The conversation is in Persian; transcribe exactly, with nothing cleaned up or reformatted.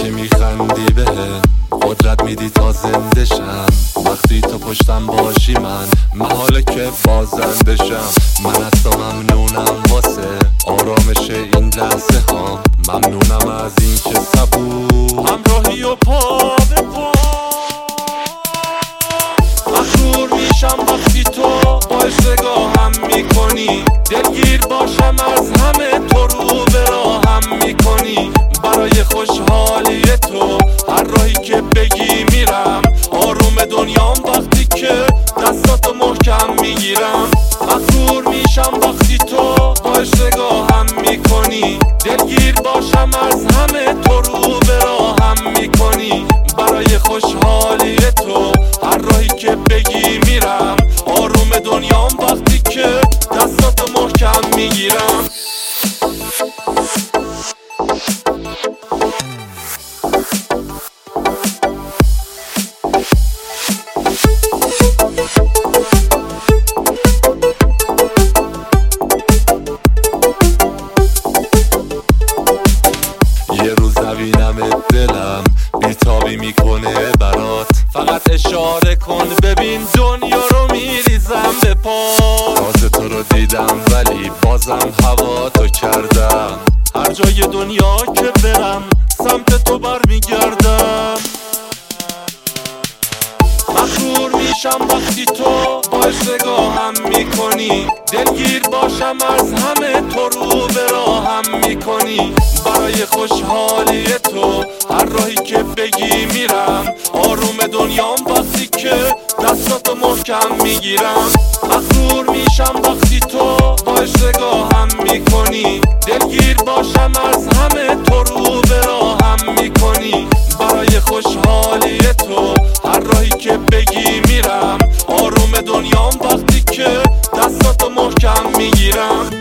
میای میخندی بهم، قدرت میدی تا زنده شم. وقتی تو پشتم باشی من محاله که بازنده شم. من از تو ممنونم واسه آرامش این لحظه ها. ممنونم از این که صبور همراهی و پا به پا. مغرور میشم وقتی تو با اشتگاهم میکنی. دلگیر باشم از همه تو رو به راهم میکنی. برای خوشحالی تو هر راهی که بگی میرم. آروم دنیام وقتی که دستاتو محکم میگیرم. مغرور میشم وقتی تو با اشتگاهم میکنی. دلگیر باشم از همه تو رو به راهم میکنی. برای خوشحالی تو هر راهی که بگی میرم. آروم دنیام وقتی که دستاتو محکم میگیرم. یه روز نبینم دلم بیتابی میکنه برات. فقط اشاره کن ببین دنیا رو میریزم به پا. تازه تو رو دیدم ولی بازم هوا تو کردم. هر جای دنیا که برم سمت تو برمیگردم. مغرور میشم وقتی تو با اشتگاهم میکنی. دلگیر باشم از همه تو رو به راهم میکنی. برای خوشحالی تو هر راهی که بگی میرم. آروم دنیام وقتی که دستاتو محکم میگیرم. مغرور میشم وقتی تو با اشتگاهم میکنی. دلگیر باشم از همه تو رو به راهم میکنی. برای خوشحالی تو هر راهی که بگی میرم. آروم دنیام وقتی که دستاتو محکم میگیرم.